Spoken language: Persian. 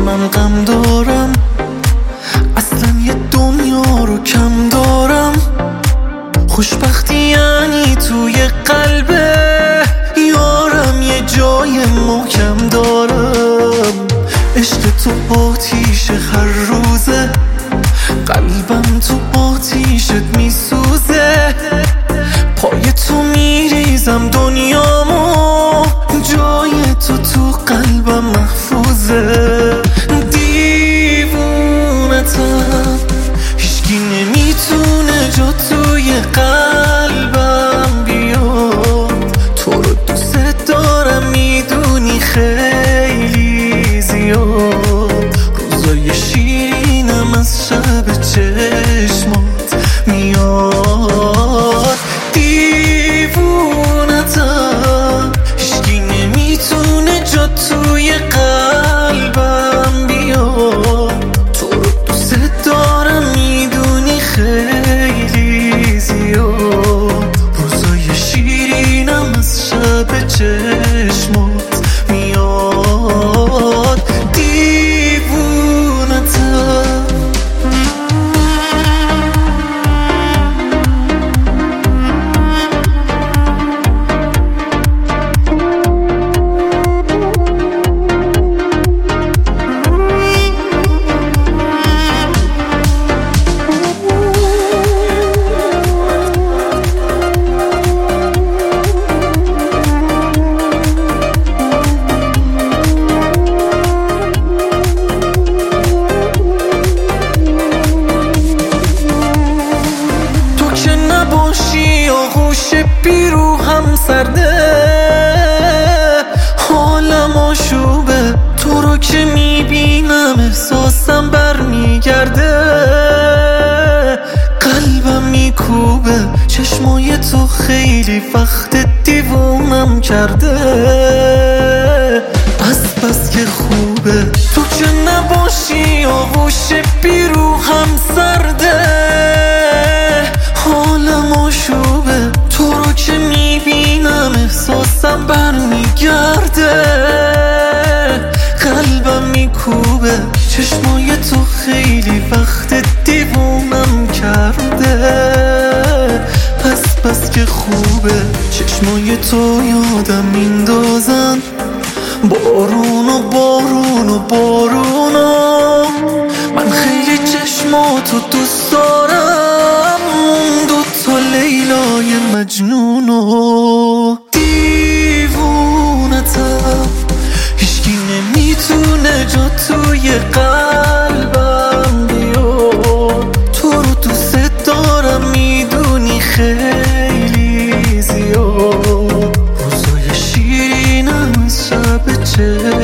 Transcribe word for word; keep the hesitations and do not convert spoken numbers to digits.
من غم دارم، اصلا یه دنیا رو کم دارم. خوشبختی یعنی توی قلب یارم یه جای محکم دارم. عشق تو آتیش هر روزه، قلبم تو آتیشت میسوزه. پای تو میریزم دنیامو، جای تو تو قلبم محفوظه. دیوونتم، هیچکی نمیتونه جا توی قلبم بیاد. تو رو دوست دارم میدونی خیلی زیاد. روزای شیرینم از شب چشمات میاد. دیوونتم، هیچکی نمیتونه جا توی قلبم بیاد. تو رو دوست دارم میدونی خیلی زیاد. روزای شیرینم از شب چشمات میاد. دیوونتم. آغوش بیرو هم سرده، حالم آشوبه. تو رو که میبینم احساسم برمیگرده. قلبم میکوبه، چشمای تو خیلی وقت دیوونم کرده. از بس که خوبه تو که نباشی، آغوش بیرو هم سرده. حالم آشوبه، تو رو که میبینم احساسم برمیگرده. قلبم میکوبه، چشمای تو خیلی وقت دیوونم کرده. پس پس که خوبه، چشمای تو یادم میندازن. بارون و بارون و بارون و من خیلی چشماتو دوست دارم. اون دوتا لیلای مجنونو. دیوونتم، هیچکی نمیتونه جا توی قلبم بیاد. تو رو دوست دارم میدونی خیلی زیاد. روزای شیرینم از شب چه